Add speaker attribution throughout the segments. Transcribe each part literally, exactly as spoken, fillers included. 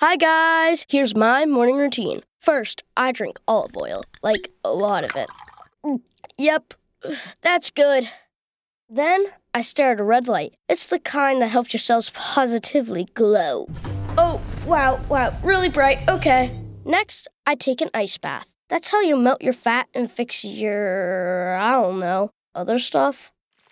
Speaker 1: Hi, guys. Here's my morning routine. First, I drink olive oil, like a lot of it. Yep, that's good. Then, I stare at a red light. It's the kind that helps your cells positively glow. Oh, wow, wow, really bright. Okay. Next, I take an ice bath. That's how you melt your fat and fix your, I don't know, other stuff.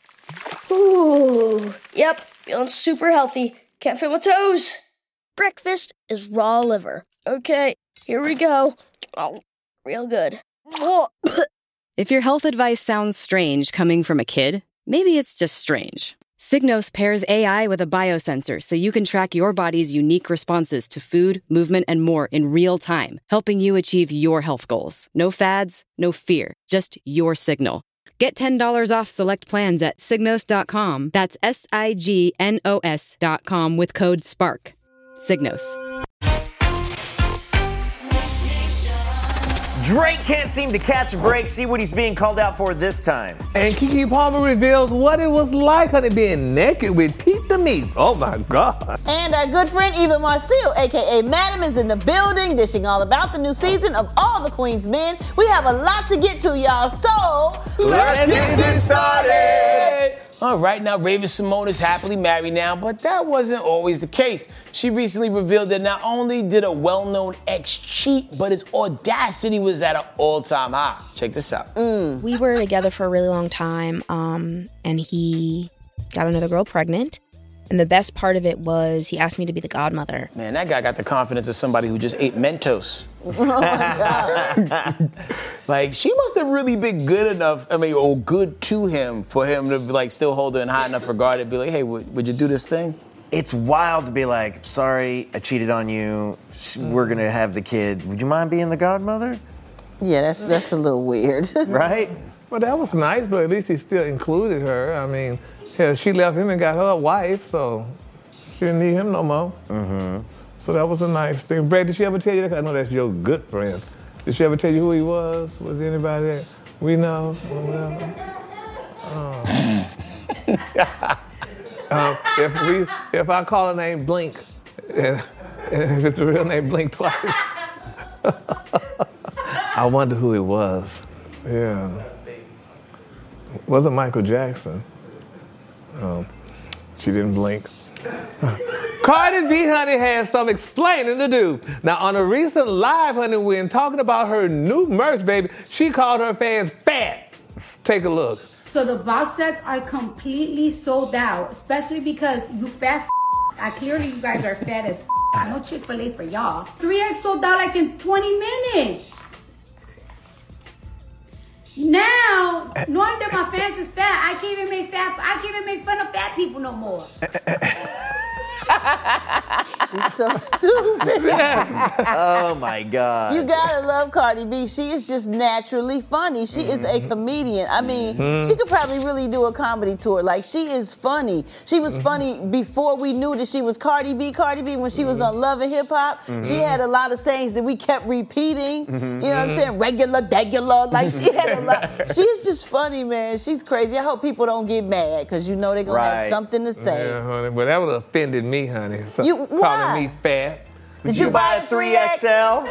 Speaker 1: Ooh, yep, feeling super healthy. Can't feel my toes. Breakfast is raw liver. Okay, here we go. Oh, real good.
Speaker 2: If your health advice sounds strange coming from a kid, maybe it's just strange. Signos pairs A I with a biosensor so you can track your body's unique responses to food, movement, and more in real time, helping you achieve your health goals. No fads, no fear, just your signal. Get ten dollars off select plans at signos dot com. That's S I G N O S dot com with code SPARK. Signos.
Speaker 3: Drake can't seem to catch a break. See what he's being called out for this time.
Speaker 4: And Keke Palmer reveals what it was like, honey, being naked with Pete the Meat. Oh, my God.
Speaker 5: And our good friend Eva Marcille, a k a. Madam, is in the building, dishing all about the new season of All the Queen's Men. We have a lot to get to, y'all, so let's, let's get this started.
Speaker 6: All right, now Raven-Symoné is happily married now, but that wasn't always the case. She recently revealed that not only did a well-known ex cheat, but his audacity was at an all-time high. Check this out.
Speaker 7: Mm. We were together for a really long time, um, and he got another girl pregnant. And the best part of it was he asked me to be the godmother.
Speaker 6: Man, that guy got the confidence of somebody who just ate Mentos.
Speaker 5: Oh, my God.
Speaker 6: Like, she must have really been good enough, I mean, or good to him for him to, like, still hold her in high enough regard and be like, hey, would, would you do this thing?
Speaker 3: It's wild to be like, sorry, I cheated on you. We're going to have the kid. Would you mind being the godmother?
Speaker 5: Yeah, that's that's a little weird.
Speaker 3: Right?
Speaker 4: Well, that was nice, but at least he still included her. I mean, yeah, she left him and got her a wife, so she didn't need him no more.
Speaker 3: Mm-hmm.
Speaker 4: So that was a nice thing. Brad, did she ever tell you that? I know that's your good friend. Did she ever tell you who he was? Was anybody there? We know? Or whatever? Oh. um, if we, if I call her name Blink, and, and if it's the real name Blink twice, I wonder who it was. Yeah. Wasn't Michael Jackson. Um, she didn't blink. Cardi B, honey, has some explaining to do. Now, on a recent live, honey, when talking about her new merch, baby, she called her fans fat. Take a look.
Speaker 8: So the box sets are completely sold out, especially because you fat I clearly you guys are fat as no Chick-fil-A for y'all. three X sold out like in twenty minutes. Now, knowing that my fans is fat, I can't even make fat. I can't even make fun of fat people no more.
Speaker 5: She's so stupid.
Speaker 3: Oh, my God.
Speaker 5: You gotta love Cardi B. She is just naturally funny. She is a comedian. I mean, mm-hmm. she could probably really do a comedy tour. Like, she is funny. She was mm-hmm. funny before we knew that she was Cardi B. Cardi B, when she mm-hmm. was on Love and Hip Hop, mm-hmm. she had a lot of sayings that we kept repeating. Mm-hmm. You know what I'm saying? Regular, degular. Like, she had a lot. She's just funny, man. She's crazy. I hope people don't get mad, because you know they're gonna right. have something to say.
Speaker 4: Yeah, honey. But that would have offended me, honey. So,
Speaker 5: you, why?
Speaker 4: Calling me fat.
Speaker 5: Did, Did you, you buy a three X L?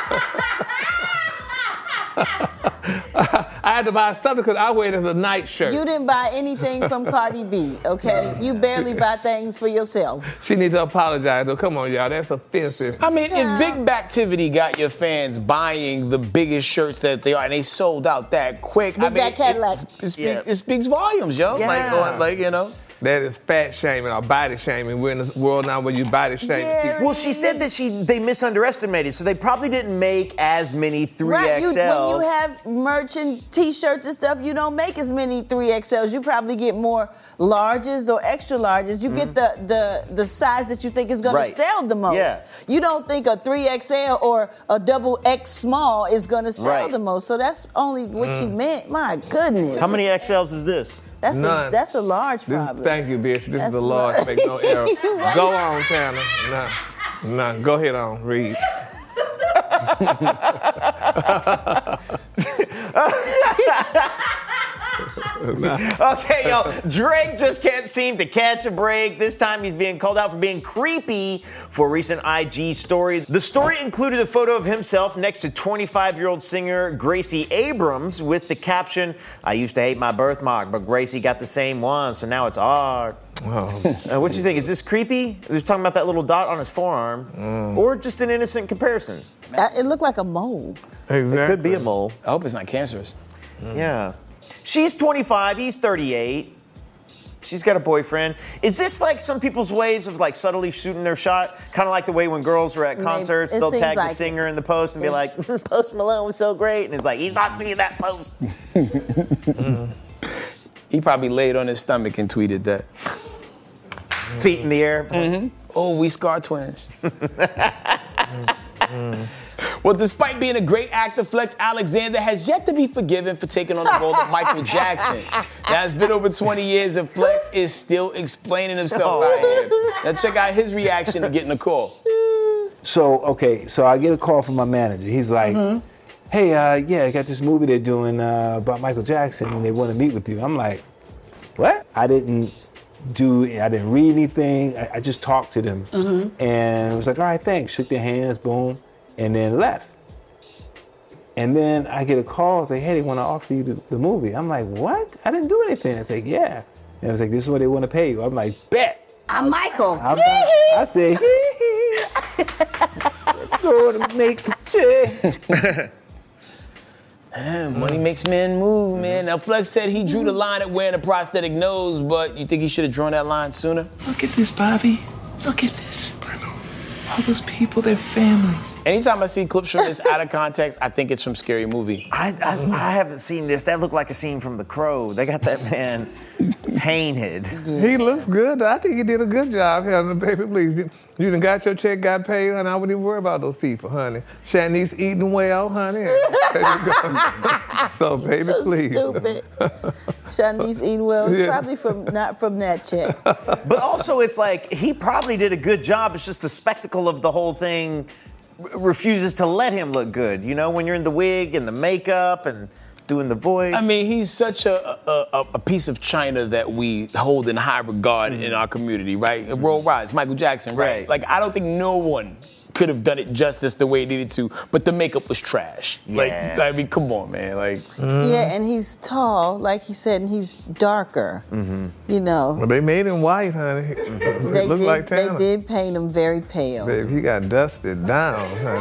Speaker 4: I had to buy something because I wear it as a night shirt.
Speaker 5: You didn't buy anything from Cardi B, okay? You barely buy things for yourself.
Speaker 4: She needs to apologize, though. Come on, y'all. That's offensive.
Speaker 6: I mean, yeah. if Big Backtivity got your fans buying the biggest shirts that they are, and they sold out that quick,
Speaker 5: Big
Speaker 6: I mean,
Speaker 5: Back Cadillac.
Speaker 6: It, it, speak, yeah. it speaks volumes, yo.
Speaker 3: Yeah.
Speaker 6: Like, or, like, you know.
Speaker 4: That is fat shaming or body shaming. We're in a world now where you body shame people.
Speaker 3: Well, she said that she they misunderestimated, so they probably didn't make as many three X Ls.
Speaker 5: Right, you, when you have merch and T-shirts and stuff, you don't make as many three X Ls. You probably get more larges or extra larges. You mm-hmm. get the, the, the size that you think is going
Speaker 3: right.
Speaker 5: to sell the most.
Speaker 3: Yeah.
Speaker 5: You don't think a three X L or a double X small is going to sell
Speaker 3: right.
Speaker 5: the most. So that's only what mm. she meant. My goodness.
Speaker 3: How many X Ls is this?
Speaker 5: That's
Speaker 4: None.
Speaker 5: A, that's a large problem.
Speaker 4: This, thank you, bitch. This
Speaker 5: that's
Speaker 4: is a large.
Speaker 5: large.
Speaker 4: Make no error. Go on, Tanner. Nah, nah. Go ahead on. Read.
Speaker 3: Okay, y'all. Drake just can't seem to catch a break. This time he's being called out for being creepy for a recent I G story. The story included a photo of himself next to twenty-five-year-old singer Gracie Abrams with the caption, "I used to hate my birthmark, but Gracie got the same one, so now it's art."
Speaker 4: Oh.
Speaker 3: Uh, what do you think? Is this creepy? They're talking about that little dot on his forearm,
Speaker 4: Mm.
Speaker 3: or just an innocent comparison?
Speaker 5: Uh, It looked like a mole.
Speaker 4: Exactly.
Speaker 3: It could be a mole.
Speaker 6: I hope it's not cancerous.
Speaker 3: Yeah. She's twenty-five, he's thirty-eight. She's got a boyfriend. Is this like some people's ways of like subtly shooting their shot? Kind of like the way when girls are at
Speaker 5: Maybe.
Speaker 3: concerts,
Speaker 5: It
Speaker 3: they'll
Speaker 5: seems
Speaker 3: tag
Speaker 5: like
Speaker 3: the
Speaker 5: it.
Speaker 3: singer in the post and be
Speaker 5: Yeah.
Speaker 3: like, Post Malone was so great. And it's like, he's not seeing that post.
Speaker 6: He probably laid on his stomach and tweeted that.
Speaker 3: Feet in the air.
Speaker 6: Mm-hmm. Oh, we Scar twins. Well, despite being a great actor, Flex Alexander has yet to be forgiven for taking on the role of Michael Jackson. Now, it's been over twenty years and Flex is still explaining himself out here. Now, check out his reaction to getting a call.
Speaker 9: So, okay, so I get a call from my manager. He's like, hey, uh, yeah, I got this movie they're doing uh, about Michael Jackson and they want to meet with you. I'm like, what? I didn't do, I didn't read anything. I, I just talked to them. And I was like, all right, thanks. Shook their hands, boom, and then left. And then I get a call, say, hey, they want to offer you the, the movie. I'm like, what? I didn't do anything. I said, yeah. And I was like, this is what they want to pay you. I'm like, bet.
Speaker 10: I'm Michael.
Speaker 9: I'm not, I said, hee hee. Let's go to make a check.
Speaker 6: Man, money makes men move, man. Now, Flex said he drew the line at wearing a prosthetic nose, but you think he should have drawn that line sooner?
Speaker 11: Look at this, Bobby. Look at this. All those people, their families.
Speaker 6: Anytime I see clips from this out of context, I think it's from Scary Movie.
Speaker 3: I, I, I haven't seen this. That looked like a scene from The Crow. They got that man painted.
Speaker 4: He looks good. I think he did a good job. Honey, baby, please. You, you done got your check, got paid, honey. I wouldn't even worry about those people, honey. Shanice eating well, honey. So, baby,
Speaker 5: So
Speaker 4: please.
Speaker 5: stupid. Shanice eating well. It's
Speaker 3: Yeah.
Speaker 5: probably from not from that check.
Speaker 3: But also, it's like, he probably did a good job. It's just the spectacle of the whole thing r- refuses to let him look good. You know, when you're in the wig and the makeup and doing the voice.
Speaker 6: I mean, he's such a a, a, a piece of china that we hold in high regard in our community, right? Roll Rise, Michael Jackson, right?
Speaker 3: Right.
Speaker 6: Like, I don't think no one could have done it justice the way it needed to, but the makeup was trash. Like,
Speaker 3: Yeah.
Speaker 6: I mean, come on, man. Like,
Speaker 5: Yeah, and he's tall, like you said, and he's darker. You know,
Speaker 4: Well, they made him white, honey.
Speaker 5: they
Speaker 4: It looked
Speaker 5: did,
Speaker 4: like
Speaker 5: they
Speaker 4: Tanner.
Speaker 5: did paint him very pale.
Speaker 4: Baby, he got dusted down, honey.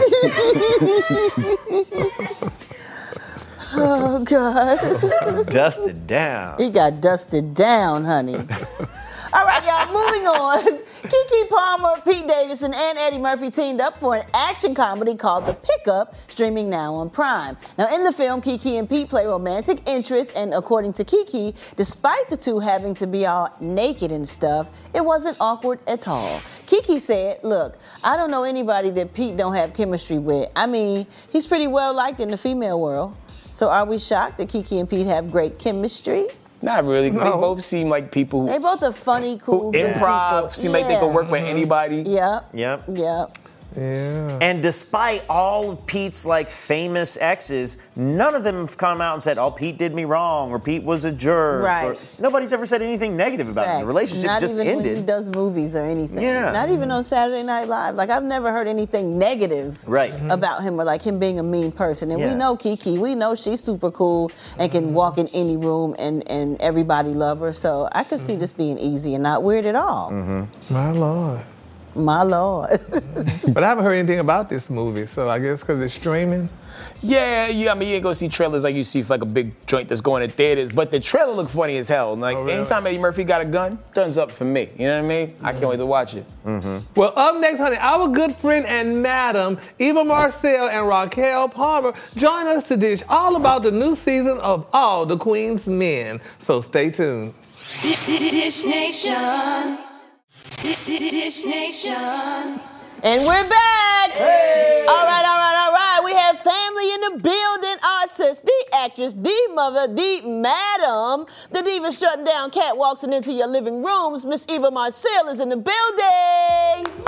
Speaker 5: Oh God.
Speaker 3: Dusted down.
Speaker 5: He got dusted down, honey. All right, y'all, moving on. Keke Palmer, Pete Davidson, and Eddie Murphy teamed up for an action comedy called The Pickup, streaming now on Prime. Now, in the film, Keke and Pete play romantic interests, and according to Keke, despite the two having to be all naked and stuff, it wasn't awkward at all. Keke said, look, I don't know anybody that Pete don't have chemistry with. I mean, he's pretty well liked in the female world. So are we shocked that Keke and Pete have great chemistry?
Speaker 6: not really. 'Cause
Speaker 4: No.
Speaker 6: They both seem like people who,
Speaker 5: They both are funny, cool
Speaker 6: who improv,
Speaker 5: people.
Speaker 6: seem like they can work with anybody.
Speaker 5: Yep.
Speaker 3: Yep.
Speaker 5: Yep.
Speaker 4: Yeah.
Speaker 3: And despite all of Pete's like famous exes, none of them have come out and said, "Oh, Pete did me wrong," or "Pete was a jerk."
Speaker 5: Right.
Speaker 3: Or, nobody's ever said anything negative about him.
Speaker 5: Facts.
Speaker 3: The relationship
Speaker 5: Not
Speaker 3: just
Speaker 5: even
Speaker 3: ended.
Speaker 5: when he does movies or anything.
Speaker 3: Yeah.
Speaker 5: Not even on Saturday Night Live. Like I've never heard anything negative
Speaker 3: Right.
Speaker 5: about him or like him being a mean person. And
Speaker 3: Yeah.
Speaker 5: we know Keke. We know she's super cool and can walk in any room and, and everybody love her. So I could see this being easy and not weird at all.
Speaker 4: My Lord.
Speaker 5: My Lord.
Speaker 4: But I haven't heard anything about this movie, so I guess because it's streaming.
Speaker 6: Yeah, yeah. I mean, you ain't gonna see trailers like you see for like a big joint that's going to theaters, but the trailer look funny as hell. Like
Speaker 4: Oh, really?
Speaker 6: anytime Eddie Murphy got a gun, thumbs up for me. You know what I mean? I can't wait to watch it.
Speaker 4: Well, up next, honey, our good friend and madam, Eva Marcel and Raquel Palmer, join us to dish all about the new season of All the Queen's Men. So stay tuned.
Speaker 12: Dish Nation. Dish Nation.
Speaker 5: And we're back. Hey. All right, all right, all right. We have family in the building. Our sis, the actress, the mother, the madam, the diva strutting down catwalks and into your living rooms. Miss Eva Marcel is in the building.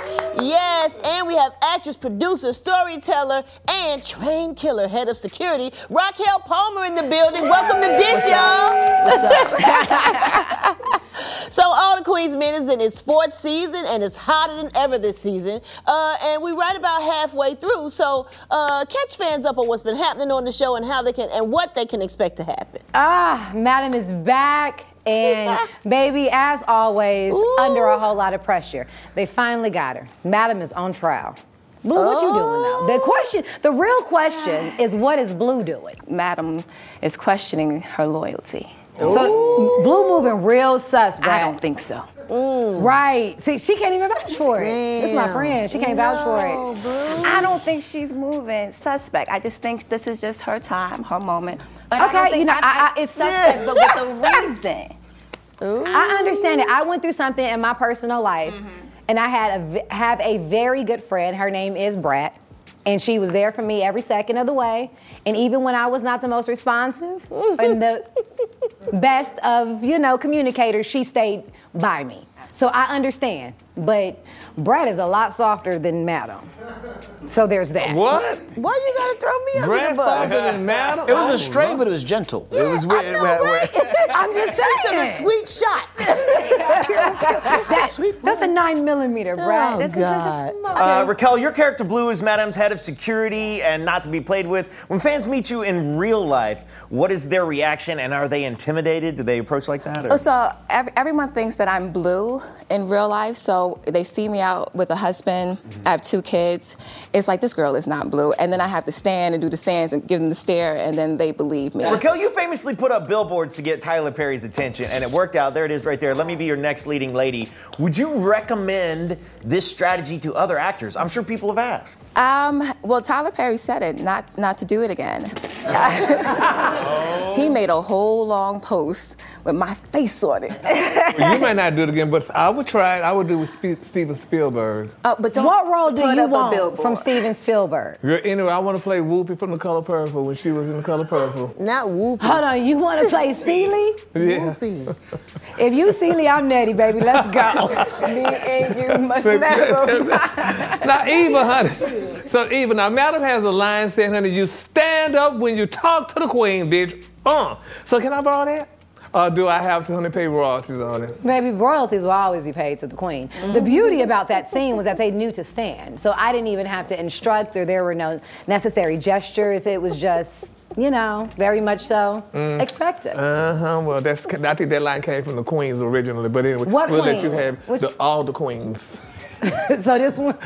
Speaker 5: Yes, and we have actress, producer, storyteller, and trained killer, head of security, Raquel Palmer in the building. Welcome to Dish, y'all. What's up? So All the Queen's Men is in its fourth season, and it's hotter than ever this season. Uh, and we're right about halfway through. So uh, catch fans up on what's been happening on the show and how they can and what they can expect to happen.
Speaker 10: Ah, Madam is back. And baby, as always, Ooh. under a whole lot of pressure. They finally got her. Madam is on trial. Blue, oh. what you doing now? The question, the real question is, what is Blue doing?
Speaker 13: Madam is questioning her loyalty.
Speaker 10: Ooh. So Blue moving real sus, right?
Speaker 13: I don't think so.
Speaker 10: Mm. Right. See, she can't even vouch for it.
Speaker 13: Damn.
Speaker 10: This is my friend. She can't no, vouch for it.
Speaker 13: Blue. I don't think she's moving suspect. I just think this is just her time, her moment. But
Speaker 10: okay,
Speaker 13: I don't think
Speaker 10: you know,
Speaker 13: I, I, it's suspect, yeah. but with a reason.
Speaker 10: Ooh. I understand it. I went through something in my personal life, mm-hmm. and I had a have a very good friend. Her name is Brat, and she was there for me every second of the way. And even when I was not the most responsive and the best of, you know, communicators, she stayed by me. So I understand, but Brad is a lot softer than Madam. So there's that.
Speaker 4: What?
Speaker 5: Why you gotta throw me under
Speaker 4: Brad
Speaker 5: the bus?
Speaker 4: softer than Madam?
Speaker 6: It was a stray, know. but it was gentle.
Speaker 5: Yeah,
Speaker 6: it was weird.
Speaker 5: I know, right?
Speaker 10: I'm just saying.
Speaker 5: She took a sweet shot.
Speaker 10: that, sweet that's a nine millimeter, Brad.
Speaker 5: Oh,
Speaker 10: this
Speaker 5: God.
Speaker 10: Is, this is
Speaker 3: uh, Raquel, your character Blue is Madam's head of security and not to be played with. When fans meet you in real life, what is their reaction, and are they intimidated? Do they approach like that? Or?
Speaker 13: So every, everyone thinks that I'm Blue in real life, so they see me out with a husband. Mm-hmm. I have two kids. It's like, this girl is not Blue. And then I have to stand and do the stands and give them the stare, and then they believe me.
Speaker 3: Raquel, you famously put up billboards to get Tyler Perry's attention, and it worked out. There it is right there. Let me be your next leading lady. Would you recommend this strategy to other actors? I'm sure people have asked.
Speaker 13: Um, well, Tyler Perry said it, not not to do it again. oh. He made a whole long post with my face on it.
Speaker 4: Well, you might not do it again, but I would try it. I would do it with Steven Spielberg.
Speaker 13: Uh, but don't
Speaker 10: what role do you want from
Speaker 13: Steven
Speaker 10: Steven Spielberg?
Speaker 4: Anyway, I want to play Whoopi from The Color Purple when she was in The Color Purple.
Speaker 5: Not Whoopi.
Speaker 10: Hold on, you want to play Celie?
Speaker 4: Yeah.
Speaker 5: Whoopi.
Speaker 10: If you Celie, I'm Nettie, baby. Let's go.
Speaker 13: Me and you must never.
Speaker 4: Now, Eva, honey. So, Eva, now, Madam has a line saying, honey, you stand up when you talk to the queen, bitch. Uh. So, can I borrow that? Or do I have to honey, pay royalties on it?
Speaker 10: Baby, royalties will always be paid to the queen. Mm-hmm. The beauty about that scene was that they knew to stand. So I didn't even have to instruct, or there were no necessary gestures. It was just, you know, very much so mm. expected.
Speaker 4: Uh-huh. Well, that's, I think that line came from the queens originally. But anyway,
Speaker 10: what
Speaker 4: we'll
Speaker 10: queen?
Speaker 4: let you have the, all the queens.
Speaker 10: So this one,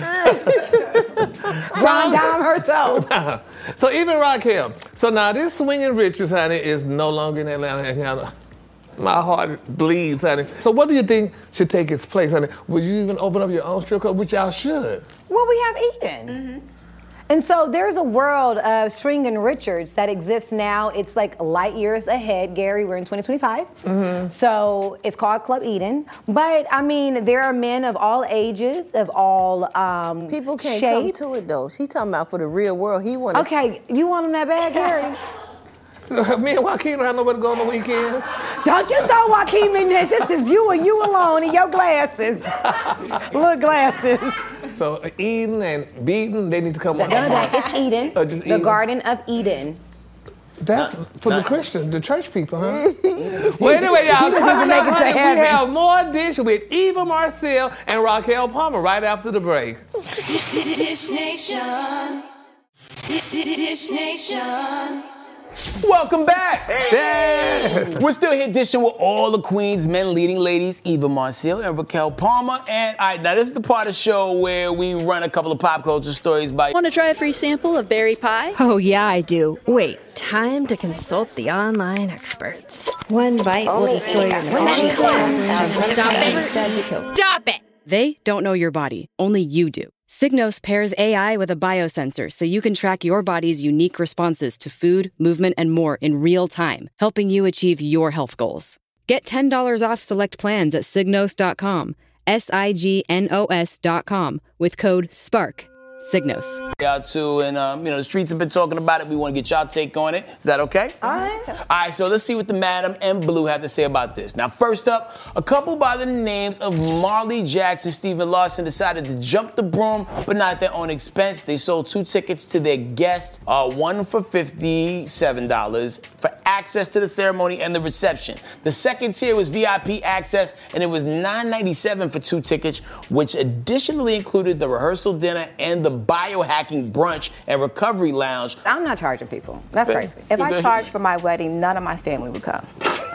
Speaker 10: John Dime herself.
Speaker 4: So even Raquel. So now this Swinging Riches, honey, is no longer in Atlanta. My heart bleeds, honey. So what do you think should take its place, honey? Would you even open up your own strip club, which y'all should?
Speaker 10: Well, we have Eden. Mm-hmm. And so there's a world of Swinging Richards that exists now. It's like light years ahead, Gary. We're in twenty twenty-five. Mm-hmm. So it's called Club Eden. But, I mean, there are men of all ages, of all um,
Speaker 5: People can't
Speaker 10: shapes.
Speaker 5: come to it, though. He's talking about for the real world. He wanted.
Speaker 10: Okay, you want him that bad, Gary?
Speaker 4: Me and Joaquin don't have nowhere to go on the weekends.
Speaker 10: Don't you throw Joaquin in this. This is you and you alone in your glasses. Little glasses.
Speaker 4: So Eden and Beaton, they need to come on.
Speaker 10: No, no, it's Eden.
Speaker 4: Uh,
Speaker 10: the
Speaker 4: Eden.
Speaker 10: Garden of Eden.
Speaker 4: That's for the Christians, the church people, huh? Well, anyway, y'all, coming up, honey, we have more Dish with Eva Marcille and Raquel Palmer right after the break.
Speaker 12: Dish Nation. Dish Nation.
Speaker 6: Welcome back.
Speaker 4: Hey.
Speaker 6: We're still here dishing with all the Queen's Men leading ladies, Eva Marcille and Raquel Palmer. And all right, now this is the part of the show where we run a couple of pop culture stories by.
Speaker 14: Want to try a free sample of berry pie?
Speaker 15: Oh, yeah, I do. Wait, time to consult the online experts. One bite will destroy your body.
Speaker 12: Stop it. Stop it.
Speaker 2: They don't know your body. Only you do. Signos pairs A I with a biosensor so you can track your body's unique responses to food, movement, and more in real time, helping you achieve your health goals. Get ten dollars off select plans at signos dot com, S I G N O S dot com, with code SPARK. Signos.
Speaker 6: Y'all too, and um, you know the streets have been talking about it. We want to get y'all take on it. Is that okay?
Speaker 10: All right.
Speaker 6: All right, so let's see what the Madam and Blue have to say about this. Now, first up, a couple by the names of Marley Jackson, Stephen Larson decided to jump the broom, but not at their own expense. They sold two tickets to their guests, uh, one for fifty-seven dollars for access to the ceremony and the reception. The second tier was V I P access, and it was nine ninety-seven for two tickets, which additionally included the rehearsal dinner and the biohacking brunch and recovery lounge.
Speaker 10: I'm not charging people. That's crazy.
Speaker 13: If I charged for my wedding, none of my family would come.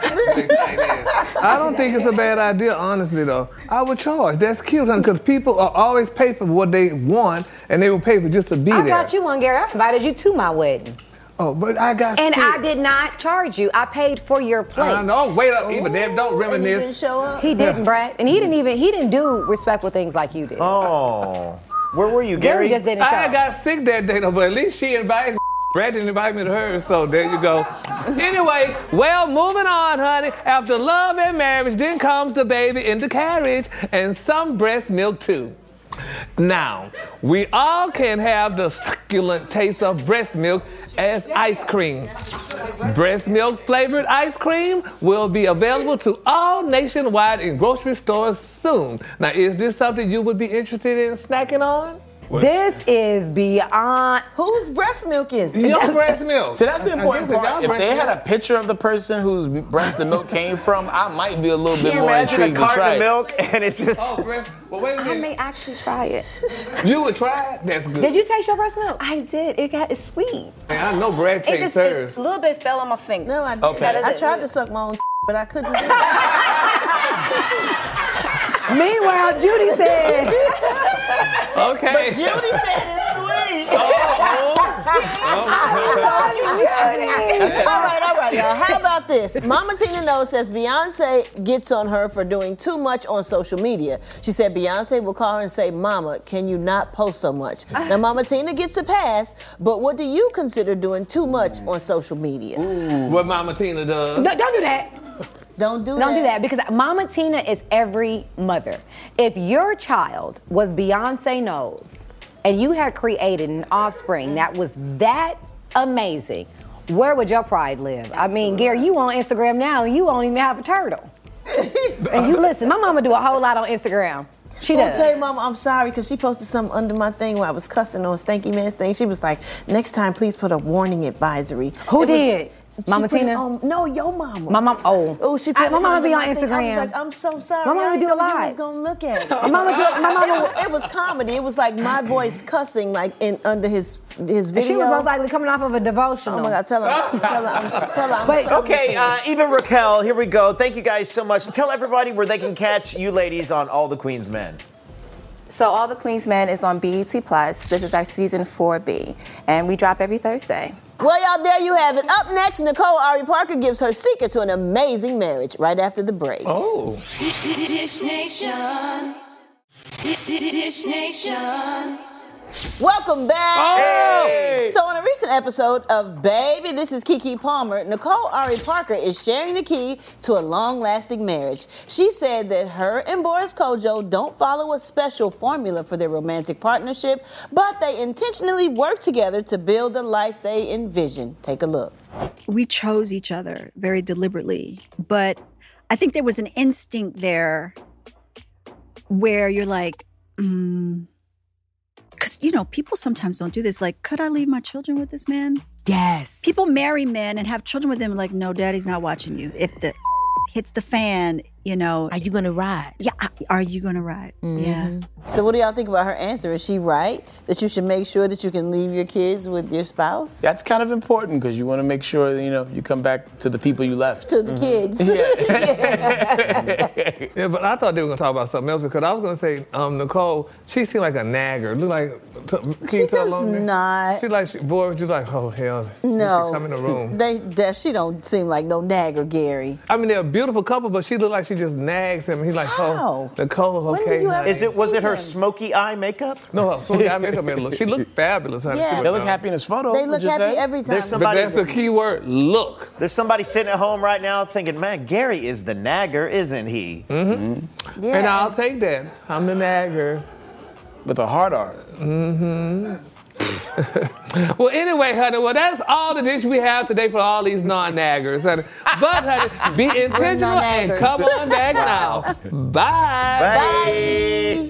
Speaker 4: I don't think it's a bad idea, honestly, though. I would charge. That's cute, honey, because people are always pay for what they want, and they will pay for just to be
Speaker 10: I
Speaker 4: there.
Speaker 10: got you one, Gary. I invited you to my wedding.
Speaker 4: Oh, but I got
Speaker 10: And
Speaker 4: sick.
Speaker 10: I did not charge you. I paid for your plate.
Speaker 4: I know. Wait up, even damn, don't reminisce.
Speaker 5: And he didn't show up?
Speaker 10: He didn't, Brad. And he didn't even, he didn't do respectful things like you did.
Speaker 3: Oh. Where were you,
Speaker 10: Gary
Speaker 3: Gary?
Speaker 10: just didn't show
Speaker 4: I
Speaker 10: up.
Speaker 4: got sick that day, though, but at least she invited me. Brad didn't invite me to hers, so there you go. Anyway, well, moving on, honey. After love and marriage, then comes the baby in the carriage and some breast milk, too. Now, we all can have the succulent taste of breast milk as ice cream. Breast milk flavored ice cream will be available to all nationwide in grocery stores soon. Now, is this something you would be interested in snacking on?
Speaker 10: This is beyond.
Speaker 5: Whose breast milk is it?
Speaker 4: Your breast milk.
Speaker 6: So that's the important
Speaker 4: I guess it's
Speaker 6: part.
Speaker 4: y'all
Speaker 6: If they
Speaker 4: breast
Speaker 6: had a
Speaker 4: milk.
Speaker 6: picture of the person whose breast the milk came from, I might be a little
Speaker 3: Can
Speaker 6: bit
Speaker 3: you
Speaker 6: more
Speaker 3: imagine a
Speaker 6: intrigued to
Speaker 3: carton
Speaker 6: try
Speaker 3: of
Speaker 6: it.
Speaker 3: milk and it's just...
Speaker 4: Oh, breast. Well, wait a
Speaker 13: I
Speaker 4: minute.
Speaker 13: may actually try it.
Speaker 4: You would try it? That's good.
Speaker 10: Did you taste your breast milk?
Speaker 13: I did. It got it's sweet.
Speaker 4: Man, I know Brad
Speaker 13: It
Speaker 4: takes
Speaker 13: just
Speaker 4: hers.
Speaker 13: it, a little bit fell on my finger.
Speaker 5: No, I didn't.
Speaker 6: Okay.
Speaker 5: I
Speaker 13: That is
Speaker 5: tried
Speaker 13: it.
Speaker 5: to suck my own but I couldn't do it.
Speaker 10: Meanwhile, Judy said.
Speaker 4: Okay.
Speaker 5: But Judy said it's sweet. All right, all right, y'all. How about this? Mama Tina Knows says Beyonce gets on her for doing too much on social media. She said Beyonce will call her and say, Mama, can you not post so much? Now, Mama Tina gets a pass, but what do you consider doing too much on social media?
Speaker 4: What Mama Tina does.
Speaker 10: No, don't do that.
Speaker 5: Don't do
Speaker 10: Don't
Speaker 5: that.
Speaker 10: do that because Mama Tina is every mother. If your child was Beyonce Knowles and you had created an offspring that was that amazing, where would your pride live? I mean, Gary, you on Instagram now and you don't even have a turtle. And you listen, my mama do a whole lot on Instagram. She
Speaker 5: I'll
Speaker 10: does.
Speaker 5: tell you, Mama, I'm sorry because she posted something under my thing where I was cussing on Stanky Man's thing. She was like, next time, please put a warning advisory.
Speaker 10: Who
Speaker 5: It was-
Speaker 10: did?
Speaker 5: She
Speaker 10: Mama
Speaker 5: put it
Speaker 10: Tina?
Speaker 5: on- no, your mama.
Speaker 10: My mom, oh.
Speaker 5: Oh, she put
Speaker 10: I-
Speaker 5: it
Speaker 10: my mama
Speaker 5: under
Speaker 10: be on
Speaker 5: my thing. I
Speaker 10: Instagram.
Speaker 5: was like, I'm so sorry.
Speaker 10: My mama
Speaker 5: I didn't
Speaker 10: do a
Speaker 5: know you
Speaker 10: lot.
Speaker 5: was gonna look at it.
Speaker 10: My mama do- my mama
Speaker 5: it, was,
Speaker 10: will-
Speaker 5: it was comedy. It was like my voice cussing like in under his his video.
Speaker 10: She was most likely coming off of a devotional.
Speaker 5: Oh my God, tell her, tell her, I'm, tell her I'm
Speaker 10: But-
Speaker 5: sorry.
Speaker 3: Okay, uh, even Raquel, here we go. Thank you guys so much. Tell everybody where they can catch you ladies on All the Queen's Men.
Speaker 13: So All the Queen's Men is on B E T Plus. This is our season four B, and we drop every Thursday.
Speaker 5: Well, y'all, there you have it. Up next, Nicole Ari Parker gives her secret to an amazing marriage right after the break.
Speaker 4: Oh.
Speaker 12: Dish Nation. Dish Nation.
Speaker 5: Welcome back.
Speaker 4: Hey!
Speaker 5: So on a recent episode of Baby, This is Keke Palmer, Nicole Ari Parker is sharing the key to a long-lasting marriage. She said that her and Boris Kodjoe don't follow a special formula for their romantic partnership, but they intentionally work together to build the life they envision. Take a look.
Speaker 16: We chose each other very deliberately, but I think there was an instinct there where you're like, mm, because, you know, people sometimes don't do this. Like, could I leave my children with this man?
Speaker 10: Yes.
Speaker 16: People marry men and have children with them like, no, daddy's not watching you. If the hits the fan, you know.
Speaker 10: Are you going to ride?
Speaker 16: Yeah. Are you going to ride?
Speaker 10: Mm-hmm.
Speaker 16: Yeah.
Speaker 5: So what do y'all think about her answer? Is she right that you should make sure that you can leave your kids with your spouse?
Speaker 6: That's kind of important because you want to make sure, you know, you come back to the people you left.
Speaker 5: To the kids.
Speaker 4: Yeah, but I thought they were gonna talk about something else because I was gonna say, um, Nicole, she seemed like a nagger. Look like, t- can
Speaker 5: She
Speaker 4: you tell
Speaker 5: does
Speaker 4: Lonely?
Speaker 5: not.
Speaker 4: She like, she, boy, just like, oh hell,
Speaker 5: No.
Speaker 4: she come in the room.
Speaker 5: They, they, she don't seem like no nagger, Gary.
Speaker 4: I mean, they're a beautiful couple, but she looked like she just nags him. He's like, oh, Nicole,
Speaker 5: When
Speaker 4: okay.
Speaker 5: did you ever
Speaker 3: Is it? Was
Speaker 5: see
Speaker 3: it her
Speaker 5: them?
Speaker 3: smoky eye makeup?
Speaker 4: No, her smoky eye makeup man look. She looked fabulous, honey.
Speaker 5: Yeah.
Speaker 4: She
Speaker 6: They
Speaker 4: looked,
Speaker 6: look
Speaker 4: um,
Speaker 6: happy in this photo.
Speaker 5: They look
Speaker 6: would you
Speaker 5: happy
Speaker 6: say?
Speaker 5: every time.
Speaker 3: There's
Speaker 4: But
Speaker 3: somebody.
Speaker 4: that's the key word, look.
Speaker 3: There's somebody sitting at home right now thinking, man, Gary is the nagger, isn't he?
Speaker 5: Yeah.
Speaker 4: And I'll take that. I'm the nagger.
Speaker 6: with a hard R.
Speaker 4: Mm-hmm. Well, anyway, honey, well, that's all the dish we have today for all these non-naggers, honey. But, honey, be intentional and come on back now. Bye.
Speaker 3: Bye.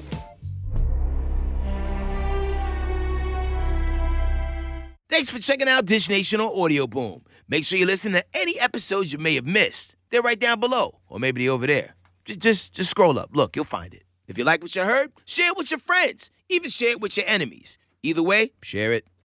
Speaker 17: Thanks for checking out Dish Nation on Audio Boom. Make sure you listen to any episodes you may have missed. They're right down below, or maybe they're over there. Just, just, just scroll up. Look, you'll find it. If you like what you heard, share it with your friends. Even share it with your enemies. Either way, share it.